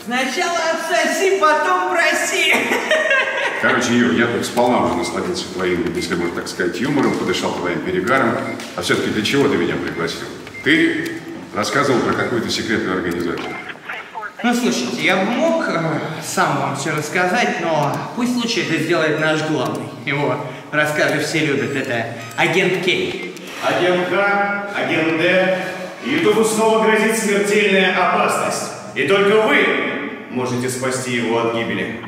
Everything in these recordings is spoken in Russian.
Сначала отсоси, потом проси. Короче, Юр, я тут сполна уже насладился твоим, если можно так сказать, юмором, подышал твоим перегаром. А все-таки для чего ты меня пригласил? Ты рассказывал про какую-то секретную организацию. Ну, слушайте, я бы мог сам вам все рассказать, но пусть лучше это сделает наш главный. Его рассказы все любят. Это агент Кей. Агент Х, агент Д. Ютубу снова грозит смертельная опасность. И только вы можете спасти его от гибели.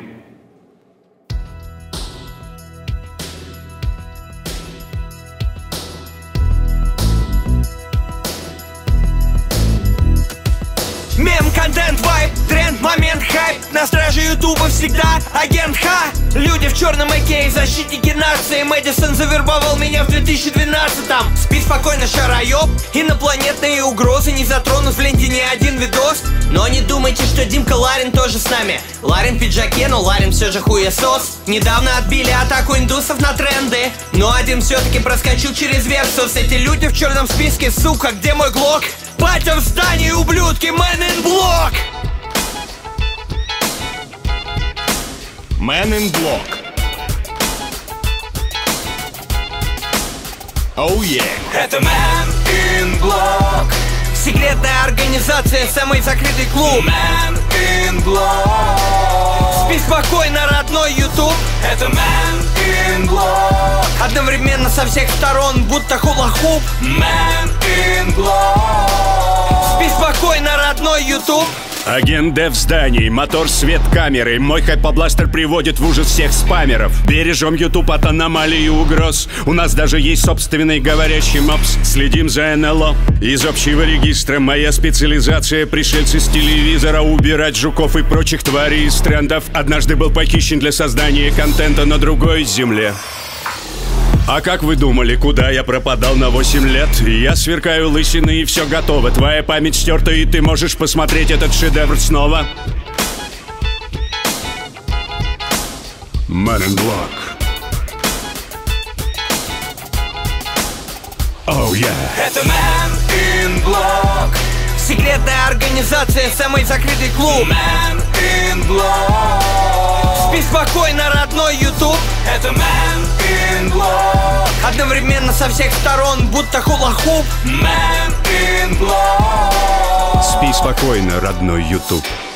Мем-контент, вайп, тренд, момент, хайп. На страже ютуба всегда агент Х. Люди в черном окей, защитники нации. Мэдисон завербовал меня в 2012-м. Спи спокойно, шароёб. Инопланетные угрозы не затронут в ленте ни один видос. Но не думайте, что Димка Ларин тоже с нами. Ларин в пиджаке, но Ларин все же хуесос. Недавно отбили атаку индусов на тренды, но один все-таки проскочил через Версус. Эти люди в черном списке, сука, где мой глок? Батя в здании, ублюдки, Man in Block! Man in Block. Oh yeah. Это Man in Block. Секретная организация, самый закрытый клуб. Man in Block. Спи спокойно, родной YouTube. Это Man in Block. Одновременно со всех сторон, будто хула-хуп. Man in Block. Спи спокойно, родной YouTube. Агент Д в здании, мотор, свет, камеры. Мой хайпобластер приводит в ужас всех спамеров. Бережем YouTube от аномалий и угроз. У нас даже есть собственный говорящий мопс. Следим за НЛО из общего регистра. Моя специализация — пришельцы с телевизора. Убирать жуков и прочих тварей из трендов. Однажды был похищен для создания контента на другой земле. А как вы думали, куда я пропадал на 8 лет? Я сверкаю лысиной и все готово. Твоя память стерта, и ты можешь посмотреть этот шедевр снова. Man in Block. Oh yeah. Это Man in Block. Секретная организация, самый закрытый клуб. Man in Block. Спи спокойно, родной YouTube. Это Man in Block. Одновременно со всех сторон, будто хула-хуп. Man in Block. Спи спокойно, родной YouTube.